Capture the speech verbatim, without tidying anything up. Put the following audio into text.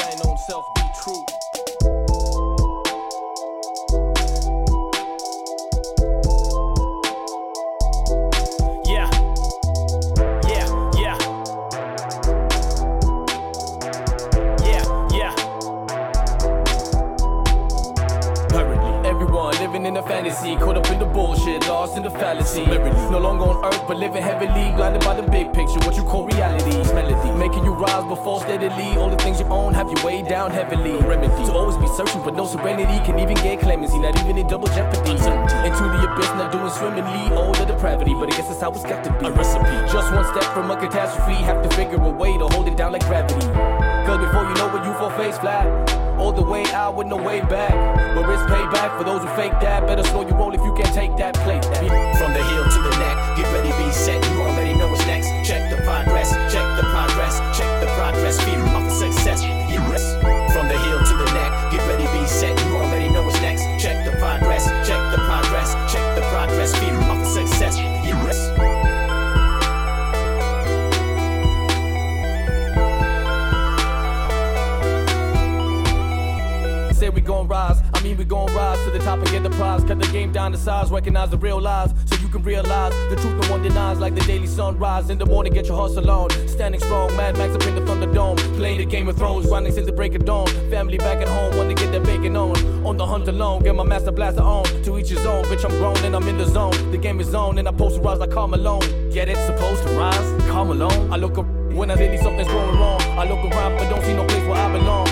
thine own self be true. Yeah, yeah, yeah, yeah, yeah. Currently, everyone living in a fantasy, caught up in the bullshit, lost in the fallacy. No longer on earth, but living heavily, blinded by the big picture, what you call reality. Melody, making you rise but fall steadily. All the things you own have you weighed down heavily. Remedy, to always be searching but no serenity, can even get clemency, not even in double jeopardy. Into the abyss, not doing swimmingly, all the depravity, but I guess that's how it's got to be. A recipe, just one step from a catastrophe, have to figure a way to hold it down like gravity. Cause before you know it, you fall face flat, all the way out with no way back. Where it's payback for those who fake that. Better slow your roll if you can't take that plate. From the heel to the neck, get ready, be set. You already know what's next. Check the progress, check the progress, check the progress. Feed off the success. Yes. From the heel to the neck, get ready, be set. You already know what's next. Check the progress, check the progress, check the progress. Feed off the success. Yes. Say we gon' rise, I mean we gon' rise to the top and get the prize. Cut the game down to size, recognize the real lies, so you can realize the truth no one denies. Like the daily sunrise, in the morning get your hustle on. Standing strong, Mad Max up in the Thunderdome, playing the Game of Thrones, grinding since the break of dawn. Family back at home, wanna get their bacon on. On the hunt alone, get my master blaster on. To each his own, bitch I'm grown and I'm in the zone. The game is on and I posterize like Karl Malone. Get it? Supposed to rise? Karl Malone? I look up when I really something's going wrong. I look around but don't see no place where I belong.